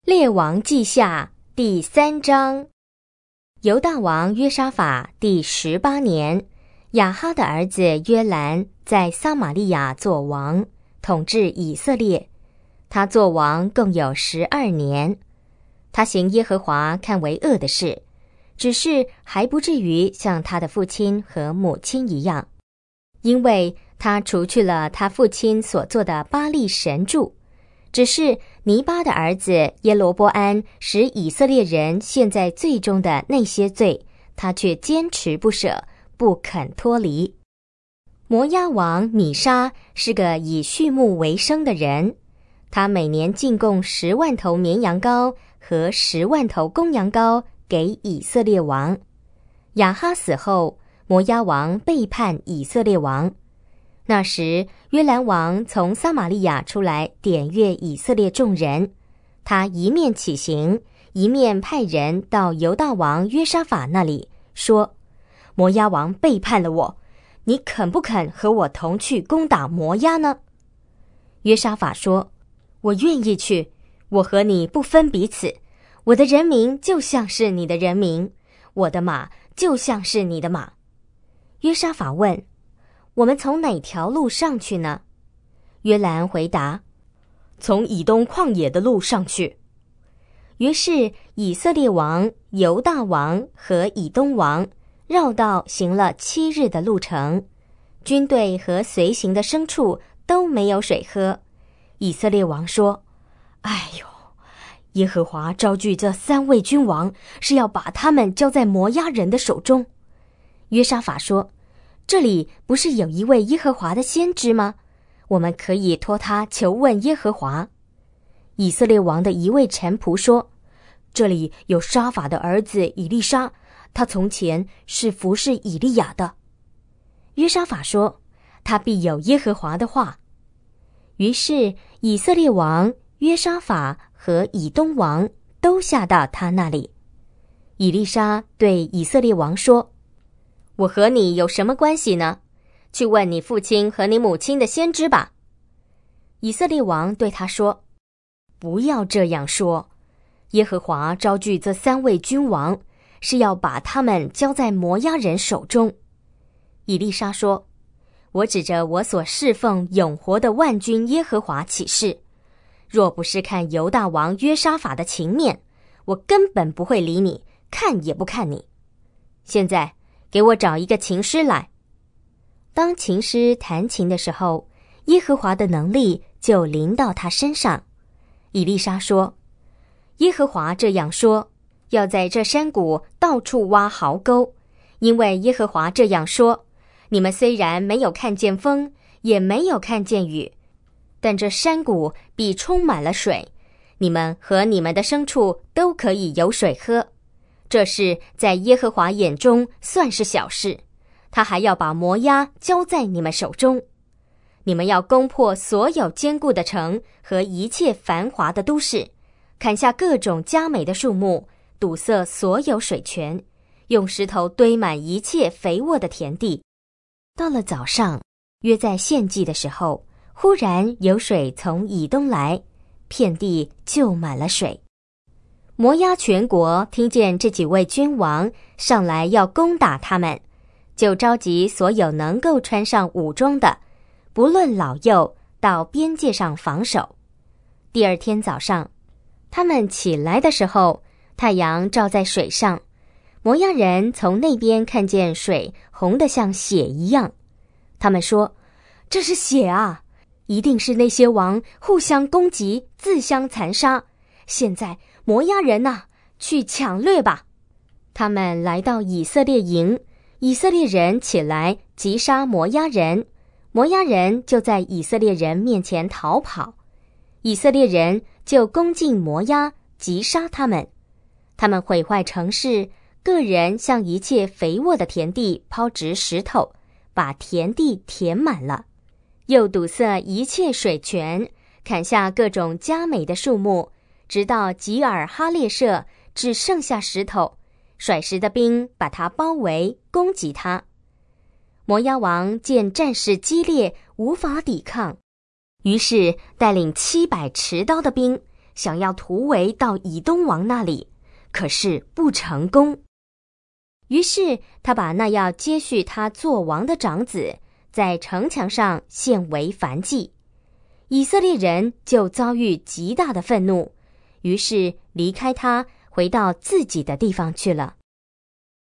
列王记下第3章。犹大王约沙法第18年，亚哈的儿子约兰在撒玛利亚做王，统治以色列。他做王共有12年。他行耶和华看为恶的事，只是还不至于像他的父亲和母亲一样，因为他除去了他父亲所做的巴力神柱。只是尼巴的儿子耶罗波安使以色列人陷在罪中的那些罪，他却坚持不舍，不肯脱离。摩押王米沙是个以畜牧为生的人，他每年进贡10万头绵羊羔和10万头公羊羔给以色列王。亚哈死后，摩押王背叛以色列王。那时约兰王从撒玛利亚出来点阅以色列众人，他一面起行，一面派人到犹大王约沙法那里，说：摩押王背叛了我，你肯不肯和我同去攻打摩押呢？约沙法说：我愿意去，我和你不分彼此，我的人民就像是你的人民，我的马就像是你的马。约沙法问：我们从哪条路上去呢？约兰回答：从以东旷野的路上去。于是以色列王、犹大王和以东王绕道行了7日的路程，军队和随行的牲畜都没有水喝。以色列王说：哎呦，耶和华招聚这3位君王，是要把他们交在摩押人的手中。约沙法说：这里不是有一位耶和华的先知吗？我们可以托他求问耶和华。以色列王的一位臣仆说：这里有沙法的儿子以利沙，他从前是服侍以利亚的。约沙法说：他必有耶和华的话。于是以色列王、约沙法和以东王都下到他那里。以利沙对以色列王说：我和你有什么关系呢？去问你父亲和你母亲的先知吧。以色列王对他说：不要这样说，耶和华招聚这3位君王，是要把他们交在摩押人手中。以利沙说：我指着我所侍奉永活的万军耶和华起誓，若不是看犹大王约沙法的情面，我根本不会理你，看也不看你。现在给我找一个琴师来。当琴师弹琴的时候，耶和华的能力就临到他身上。以利沙说：耶和华这样说，要在这山谷到处挖壕沟，因为耶和华这样说，你们虽然没有看见风，也没有看见雨，但这山谷必充满了水，你们和你们的牲畜都可以有水喝。这事在耶和华眼中算是小事，他还要把摩押交在你们手中。你们要攻破所有坚固的城和一切繁华的都市，砍下各种佳美的树木，堵塞所有水泉，用石头堆满一切肥沃的田地。到了早上，约在献祭的时候，忽然有水从以东来，遍地就满了水。摩押全国听见这几位君王上来要攻打他们，就召集所有能够穿上武装的，不论老幼，到边界上防守。第二天早上，他们起来的时候，太阳照在水上，摩押人从那边看见水红得像血一样。他们说：这是血啊，一定是那些王互相攻击，自相残杀。现在摩押人啊，去抢掠吧。他们来到以色列营，以色列人起来击杀摩押人，摩押人就在以色列人面前逃跑。以色列人就攻进摩押，击杀他们。他们毁坏城市，个人向一切肥沃的田地抛掷石头，把田地填满了，又堵塞一切水泉，砍下各种佳美的树木，直到吉尔哈列舍只剩下石头，甩石的兵把他包围，攻击他。摩押王见战事激烈，无法抵抗，于是带领700持刀的兵， 想要突围到以东王那里，可是不成功。于是他把那要接续他做王的长子在城墙上献为燔祭，以色列人就遭遇极大的愤怒，于是离开他，回到自己的地方去了。